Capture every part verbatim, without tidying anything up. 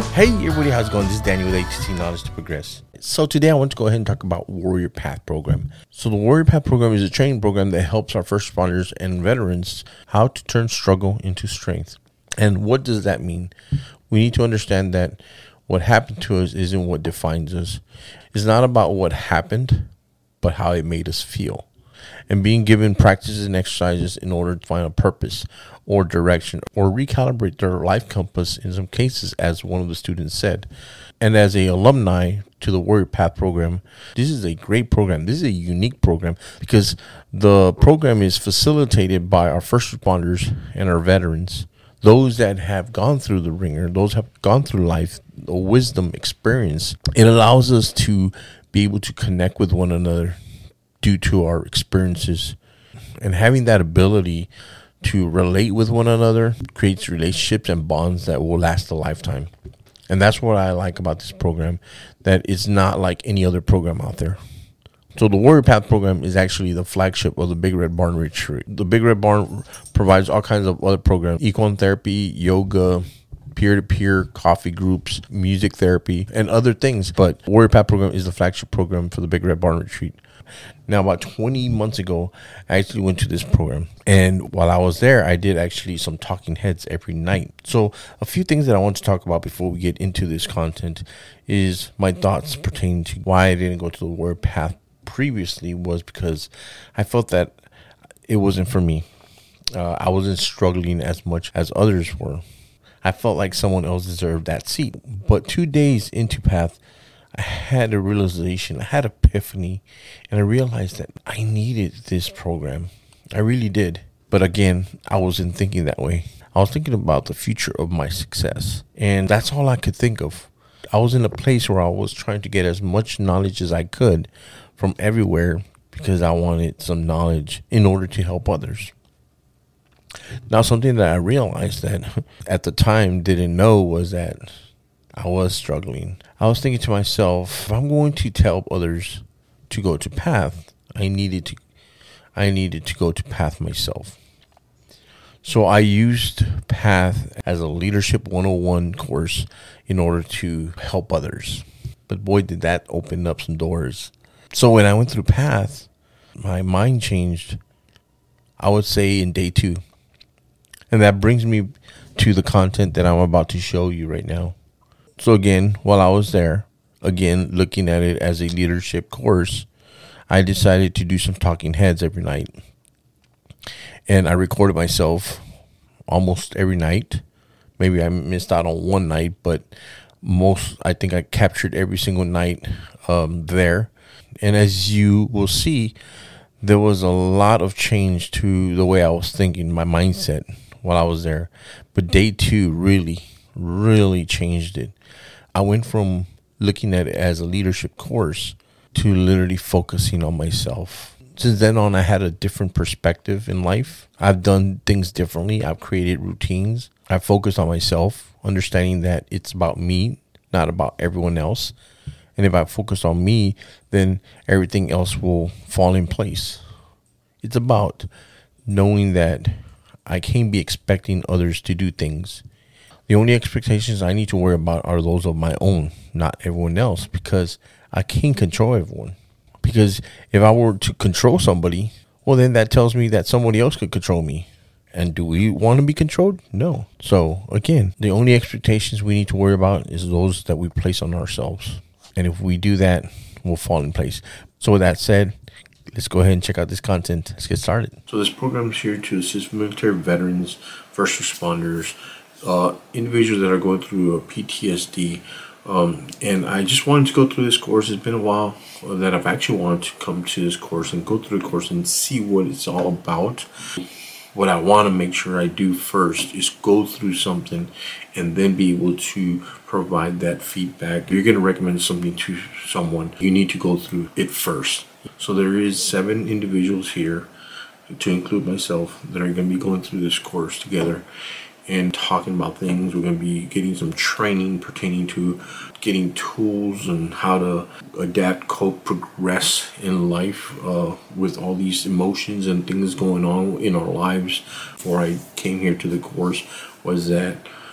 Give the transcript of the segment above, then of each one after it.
Hey everybody, how's it going? This is Daniel with H T Knowledge to Progress. So today I want to go ahead and talk about Warrior Path program. So the Warrior Path program is a training program that helps our first responders and veterans how to turn struggle into strength. And what does that mean? We need to understand that what happened to us isn't what defines us. It's not about what happened, but how it made us feel. And being given practices and exercises in order to find a purpose or direction or recalibrate their life compass in some cases, as one of the students said. And as a alumni to the Warrior Path program, this is a great program. This is a unique program because the program is facilitated by our first responders and our veterans, those that have gone through the ringer, those have gone through life, the wisdom, experience. It allows us to be able to connect with one another due to our experiences, and having that ability to relate with one another creates relationships and bonds that will last a lifetime. And that's what I like about this program, that it's not like any other program out there. So the Warrior Path program is actually the flagship of the Big Red Barn Retreat. The Big Red Barn provides all kinds of other programs: equine therapy, yoga, peer-to-peer coffee groups, music therapy, and other things. But Warrior Path program is the flagship program for the Big Red Barn Retreat. Now, about twenty months ago, I actually went to this program. And while I was there, I did actually some talking heads every night. So a few things that I want to talk about before we get into this content is my thoughts pertaining to why I didn't go to the Warrior Path previously was because I felt that it wasn't for me. Uh, I wasn't struggling as much as others were. I felt like someone else deserved that seat. But two days into Path, I had a realization, I had an epiphany, and I realized that I needed this program. I really did. But again, I wasn't thinking that way. I was thinking about the future of my success. And that's all I could think of. I was in a place where I was trying to get as much knowledge as I could from everywhere because I wanted some knowledge in order to help others. Now, something that I realized that at the time didn't know was that I was struggling. I was thinking to myself, if I'm going to tell others to go to Path, I needed to I needed to go to Path myself. So I used Path as a Leadership one oh one course in order to help others. But boy, did that open up some doors. So when I went through Path, my mind changed, I would say, in day two. And that brings me to the content that I'm about to show you right now. So again, while I was there, again, looking at it as a leadership course, I decided to do some talking heads every night. And I recorded myself almost every night. Maybe I missed out on one night, but most, I think I captured every single night um, there. And as you will see, there was a lot of change to the way I was thinking, my mindset while I was there. But day two really, really changed it. I went from looking at it as a leadership course to literally focusing on myself. Since then on, I had a different perspective in life. I've done things differently. I've created routines. I've focused on myself, understanding that it's about me, not about everyone else. And if I focus on me, then everything else will fall in place. It's about knowing that I can't be expecting others to do things. The only expectations I need to worry about are those of my own, not everyone else, because I can't control everyone. Because if I were to control somebody, well, then that tells me that somebody else could control me. And do we want to be controlled? No. So again, the only expectations we need to worry about is those that we place on ourselves. And if we do that, we'll fall in place. So with that said, let's go ahead and check out this content. Let's get started. So this program is here to assist military veterans, first responders, uh, individuals that are going through a P T S D. Um, and I just wanted to go through this course. It's been a while that I've actually wanted to come to this course and go through the course and see what it's all about. What I want to make sure I do first is go through something and then be able to provide that feedback. If you're going to recommend something to someone, you need to go through it first. So there is seven individuals here, to include myself, that are going to be going through this course together and talking about things. We're going to be getting some training pertaining to getting tools and how to adapt, cope, progress in life uh, with all these emotions and things going on in our lives. Before I came here to the course was that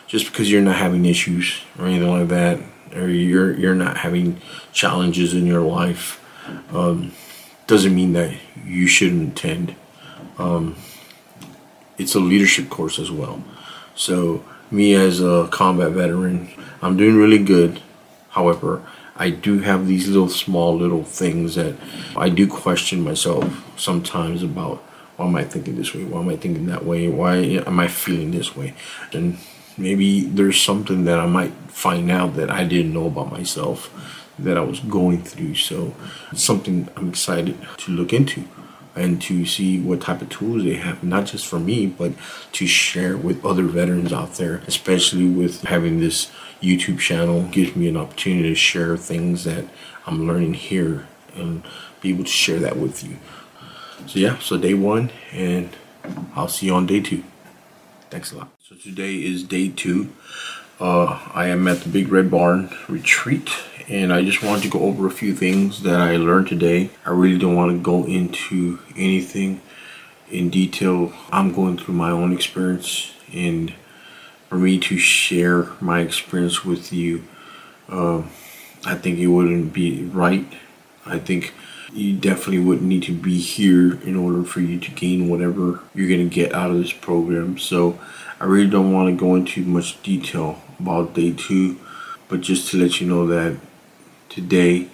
just because you're not having issues or anything like that, or you're you're not having challenges in your life, um, doesn't mean that you shouldn't attend. Um, it's a leadership course as well. So me as a combat veteran, I'm doing really good. However, I do have these little small little things that I do question myself sometimes about, why am I thinking this way? Why am I thinking that way? Why am I feeling this way? And maybe there's something that I might find out that I didn't know about myself that I was going through. So it's something I'm excited to look into and to see what type of tools they have, not just for me, but to share with other veterans out there, especially with having this YouTube channel. Gives me an opportunity to share things that I'm learning here and be able to share that with you. So yeah, so day one, and I'll see you on day two. Thanks a lot. So today is day two. Uh, I am at the Big Red Barn retreat, and I just wanted to go over a few things that I learned today. I really don't want to go into anything in detail. I'm going through my own experience, and for me to share my experience with you, uh, I think it wouldn't be right. I think you definitely wouldn't need to be here in order for you to gain whatever you're going to get out of this program. So I really don't want to go into much detail about day two, but just to let you know that today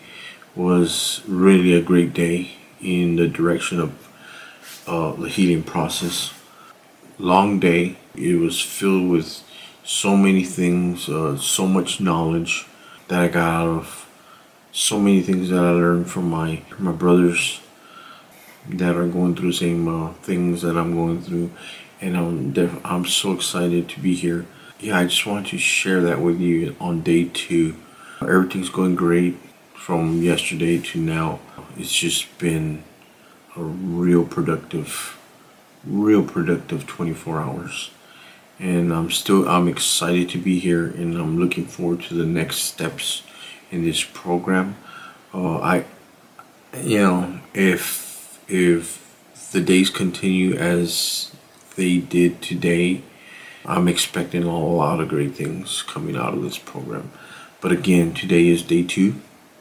was really a great day in the direction of uh, the healing process. Long day. It was filled with so many things, uh, so much knowledge that I got out of, so many things that I learned from my my brothers that are going through the same uh, things that I'm going through, and I'm def- I'm so excited to be here. Yeah, I just wanted to share that with you on day two. Everything's going great from yesterday to now. It's just been a real productive, real productive twenty-four hours. And I'm still, I'm excited to be here, and I'm looking forward to the next steps in this program. Uh, I, you know, if, if the days continue as they did today, I'm expecting a lot of great things coming out of this program. But again, today is day two.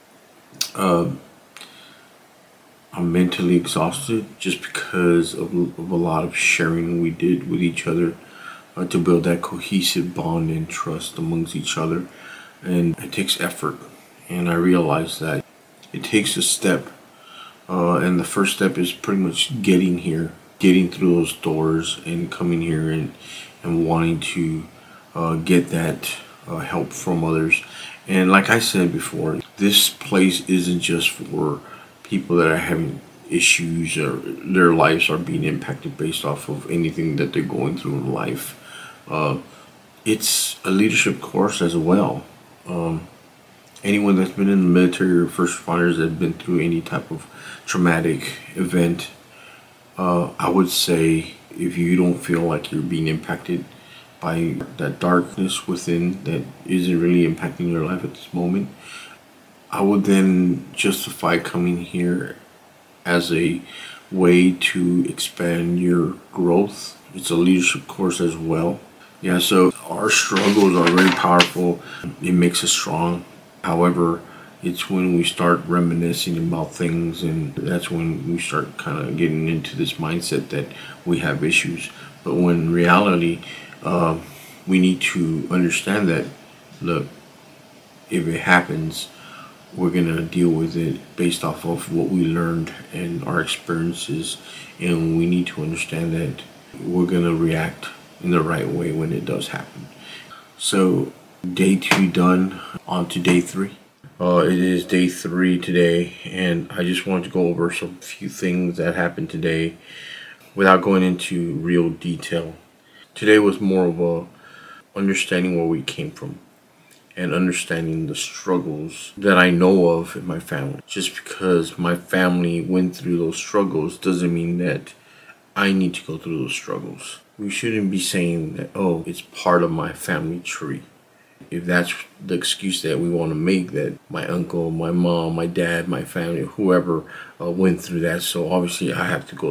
Uh, I'm mentally exhausted just because of, of a lot of sharing we did with each other uh, to build that cohesive bond and trust amongst each other. And it takes effort. And I realize that it takes a step. Uh, and the first step is pretty much getting here, getting through those doors and coming here and, and wanting to uh, get that uh, help from others. And like I said before, this place isn't just for people that are having issues or their lives are being impacted based off of anything that they're going through in life. Uh, it's a leadership course as well. Um, anyone that's been in the military or first responders that have been through any type of traumatic event, uh, I would say if you don't feel like you're being impacted by that darkness within that isn't really impacting your life at this moment, I would then justify coming here as a way to expand your growth. It's a leadership course as well. Yeah, so our struggles are very powerful. It makes us strong. However, it's when we start reminiscing about things, and that's when we start kind of getting into this mindset that we have issues. But when in reality, uh, we need to understand that, look, if it happens, we're going to deal with it based off of what we learned and our experiences. And we need to understand that we're going to react in the right way when it does happen. So day two done, on to day three. Uh, it is day three today, and I just wanted to go over some few things that happened today without going into real detail. Today was more of a understanding where we came from and understanding the struggles that I know of in my family. Just because my family went through those struggles doesn't mean that I need to go through those struggles. We shouldn't be saying that, oh, it's part of my family tree. If that's the excuse that we want to make, that my uncle, my mom, my dad, my family, whoever uh, went through that, so obviously I have to go through it.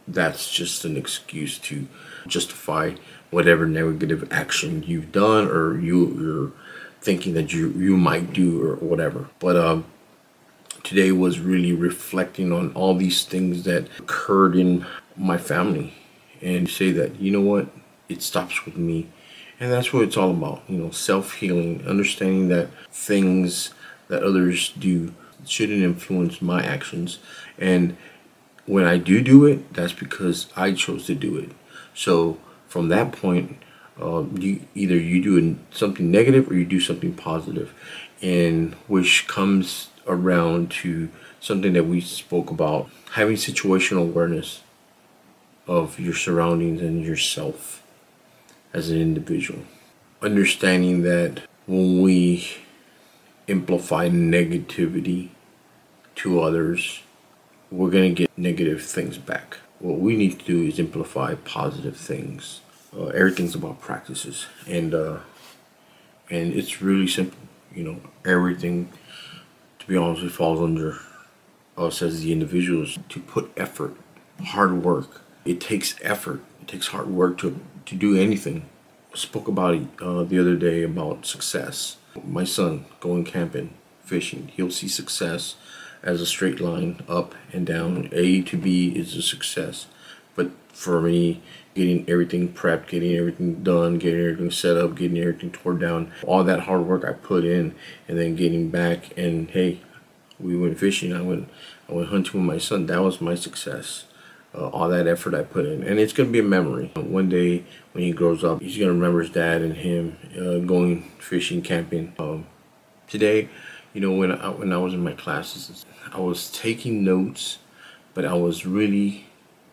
that's just an excuse to justify whatever negative action you've done or you, you're thinking that you, you might do or whatever. But um, today was really reflecting on all these things that occurred in my family and say that, you know what, it stops with me. And that's what it's all about, you know, self-healing, understanding that things that others do shouldn't influence my actions. And when I do do it, that's because I chose to do it. So from that point, um, you either you do something negative or you do something positive, and which comes around to something that we spoke about, having situational awareness of your surroundings and yourself as an individual. Understanding that when we amplify negativity to others, we're going to get negative things back. What we need to do is amplify positive things. Uh, everything's about practices, and uh, and it's really simple. You know, everything, to be honest, it falls under us as the individuals to put effort, hard work. It takes effort. It takes hard work to to do anything. I spoke about it uh, the other day about success. My son going camping, fishing, he'll see success as a straight line up and down. A to B is a success. But for me, getting everything prepped, getting everything done, getting everything set up, getting everything tore down, all that hard work I put in, and then getting back and hey, we went fishing. I went, I went hunting with my son. That was my success. Uh, all that effort I put in, and it's gonna be a memory. One day when he grows up, he's gonna remember his dad and him uh, going fishing, camping. Um, today, you know, when I, when I was in my classes, I was taking notes, but I was really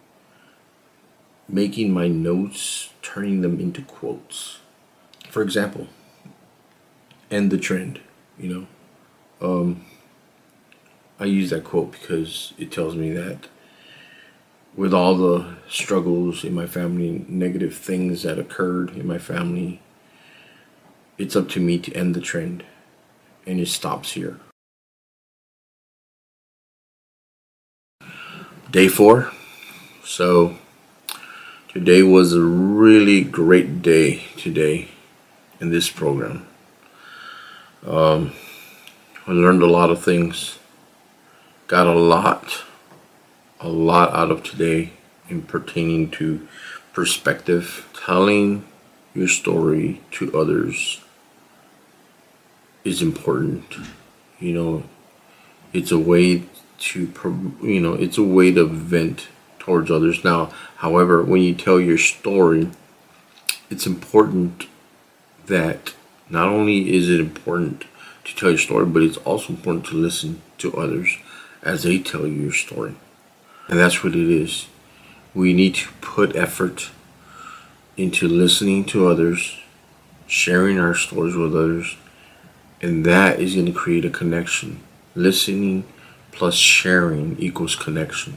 making my notes, turning them into quotes. For example, end the trend. You know, um, I use that quote because it tells me that with all the struggles in my family, negative things that occurred in my family, it's up to me to end the trend, and it stops here. Day four. So today was a really great day today in this program. Um, I learned a lot of things, got a lot, a lot out of today in pertaining to perspective. Telling your story to others is important. You know, it's a way to, you know, it's a way to vent towards others. Now, however, when you tell your story, it's important that not only is it important to tell your story, but it's also important to listen to others as they tell you your story. And that's what it is. We need to put effort into listening to others, sharing our stories with others, and that is going to create a connection. Listening plus sharing equals connection.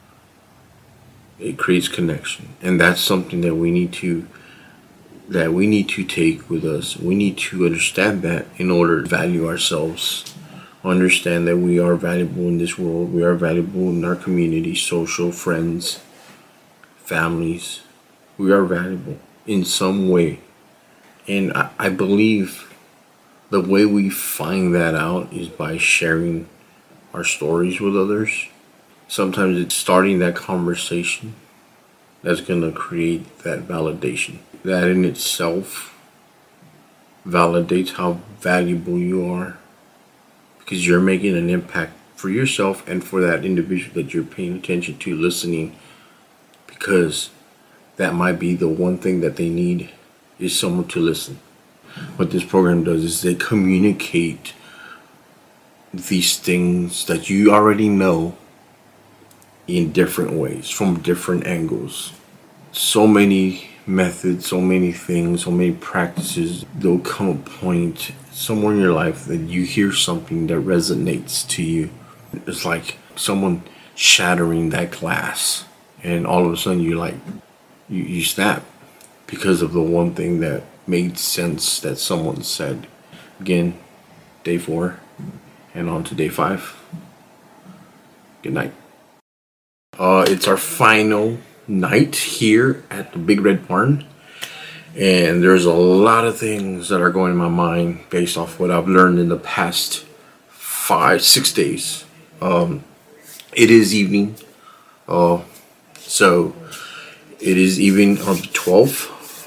It creates connection, and that's something that we need to that we need to take with us. We need to understand that in order to value ourselves. Understand that we are valuable in this world. We are valuable in our community, social, friends, families. We are valuable in some way. And I, I believe the way we find that out is by sharing our stories with others. Sometimes it's starting that conversation that's going to create that validation. That in itself validates how valuable you are, because you're making an impact for yourself and for that individual that you're paying attention to, listening, because that might be the one thing that they need is someone to listen. What this program does is they communicate these things that you already know in different ways, from different angles. So many methods, so many things, so many practices. There'll come a point somewhere in your life that you hear something that resonates to you. It's like someone shattering that glass, and all of a sudden you like you, you snap because of the one thing that made sense that someone said. Again, day four and on to day five. Good night. Uh, it's our final night here at the Big Red Barn, and there's a lot of things that are going in my mind based off what I've learned in the past five, six days. Um, it is evening, uh, so it is evening on the twelfth,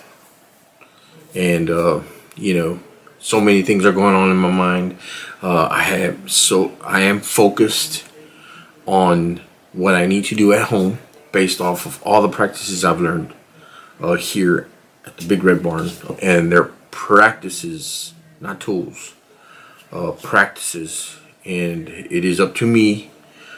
and uh, you know, so many things are going on in my mind. Uh, I have so I am focused on what I need to do at home based off of all the practices I've learned uh, here at the Big Red Barn, and their practices, not tools, uh, practices, and it is up to me,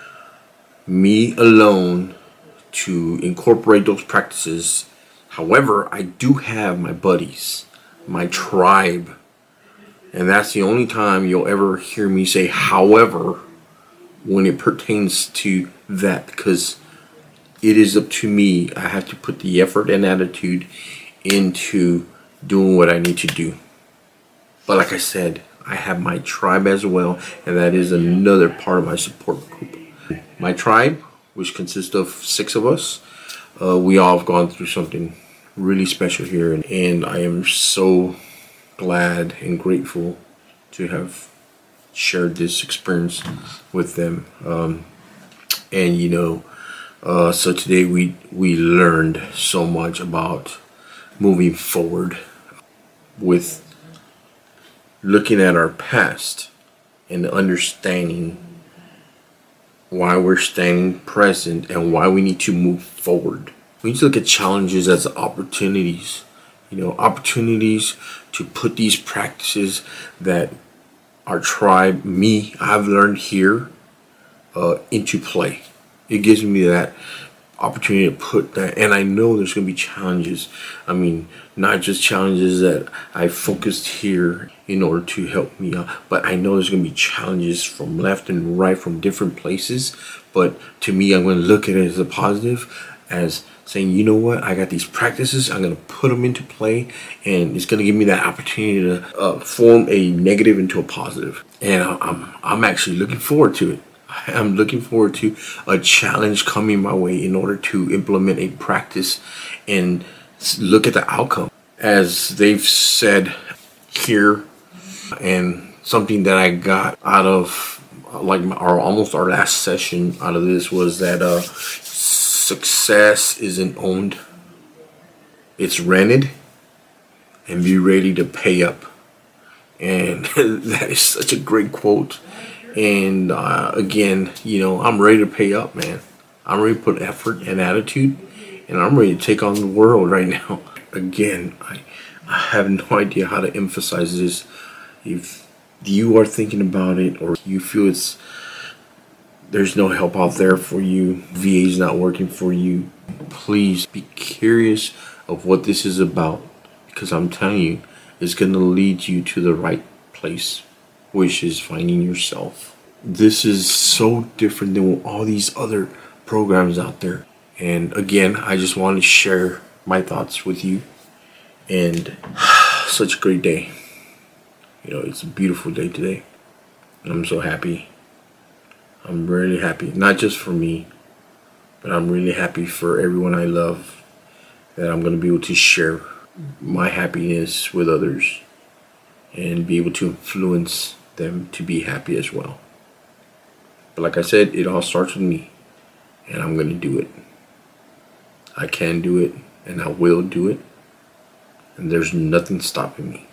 me alone, to incorporate those practices. However, I do have my buddies, my tribe, and that's the only time you'll ever hear me say however when it pertains to that, because it is up to me. I have to put the effort and attitude into doing what I need to do. But like I said, I have my tribe as well, and that is another part of my support group. My tribe, which consists of six of us, uh, we all have gone through something really special here, and, and I am so glad and grateful to have shared this experience with them. Um, and you know, uh, so today we we learned so much about moving forward with looking at our past and understanding why we're staying present and why we need to move forward. We need to look at challenges as opportunities, you know, opportunities to put these practices that our tribe, me, I've learned here uh, into play. It gives me that opportunity to put that, and I know there's going to be challenges. I mean, not just challenges that I focused here in order to help me out, but I know there's going to be challenges from left and right from different places. But to me, I'm going to look at it as a positive, as saying, you know what, I got these practices, I'm going to put them into play, and it's going to give me that opportunity to uh, form a negative into a positive. And I'm, I'm actually looking forward to it. I'm looking forward to a challenge coming my way in order to implement a practice and look at the outcome. As they've said here, and something that I got out of like our almost our last session out of this was that uh, success isn't owned, it's rented, and be ready to pay up. And that is such a great quote. And uh, again, you know, I'm ready to pay up, man. I'm ready to put effort and attitude, and I'm ready to take on the world right now. Again, I, I have no idea how to emphasize this. If you are thinking about it, or you feel it's there's no help out there for you, V A is not working for you, please be curious of what this is about, because I'm telling you, it's going to lead you to the right place, which is finding yourself. This is so different than all these other programs out there. And again, I just want to share my thoughts with you. And such a great day. You know, it's a beautiful day today. And I'm so happy. I'm really happy. Not just for me, but I'm really happy for everyone I love, that I'm going to be able to share my happiness with others and be able to influence them to be happy as well. But like I said, it all starts with me, and I'm going to do it. I can do it, and I will do it, and there's nothing stopping me.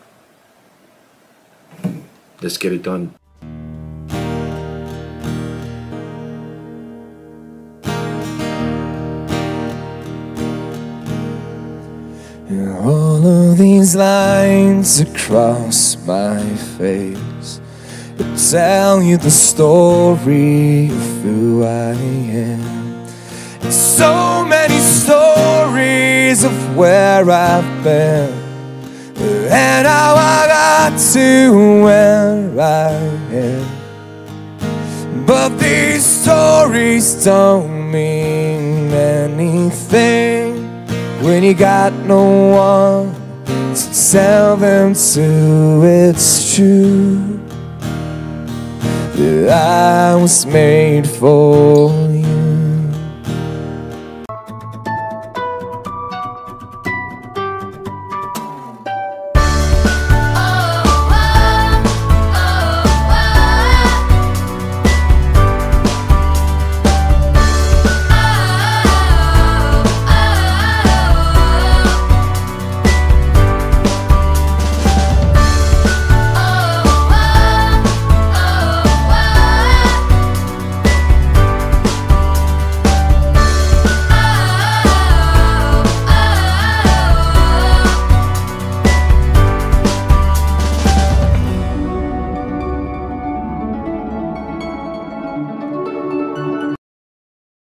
Let's get it done. All of these lines across my face tell you the story of who I am. And so many stories of where I've been and how I got to where I am. But these stories don't mean anything when you got no one to tell them to. It's true that I was made for